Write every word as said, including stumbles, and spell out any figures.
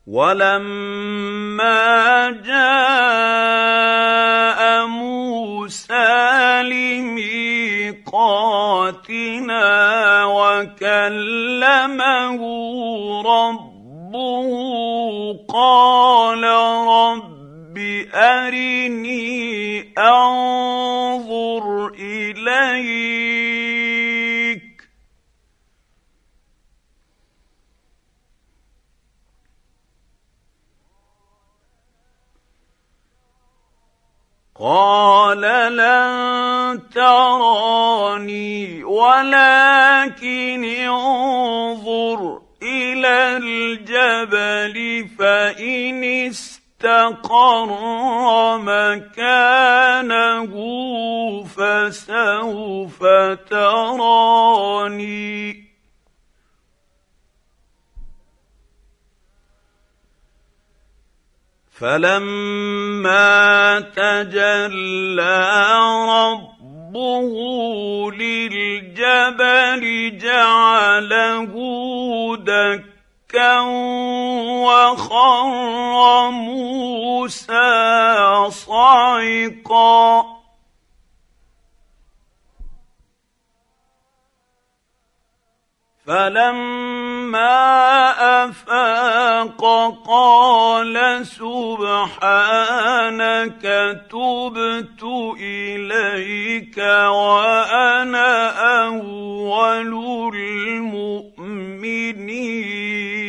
ولما جاء موسى لميقاتنا وكلمه ربه قال رب أرني أنظر إليك قال لن تراني ولكن انظر إلى الجبل فإن استقر مكانه فسوف تراني فلما تجلى ربه للجبل جعله دكا وخر موسى صعقا فلما أفاق قال سبحانك تبت إليك وأنا أول المؤمنين